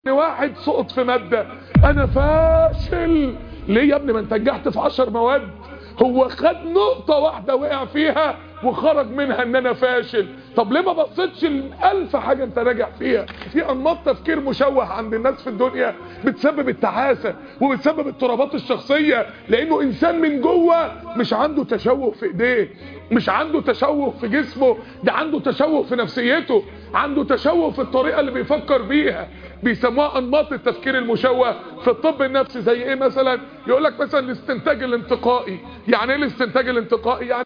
واحد سقط في مادة انا فاشل. ليه يا ابني؟ ما انت نجحت في 10 مواد. هو خد نقطة واحدة وقع فيها وخرج منها ان انا فاشل. طب ليه ما بصيتش ل1000 حاجة انت ناجح فيها؟ في انماط تفكير مشوه عند الناس في الدنيا بتسبب التعاسة وبتسبب اضطرابات الشخصية، لانه انسان من جوه مش عنده تشوه في ايديه، مش عنده تشوه في جسمه، ده عنده تشوه في نفسيته، عنده تشوه في الطريقة اللي بيفكر بيها. بيسموها انماط التفكير المشوه في الطب النفسي. زي ايه مثلا؟ يقول لك مثلا الاستنتاج الانتقائي. يعني ايه الاستنتاج الانتقائي؟ يعني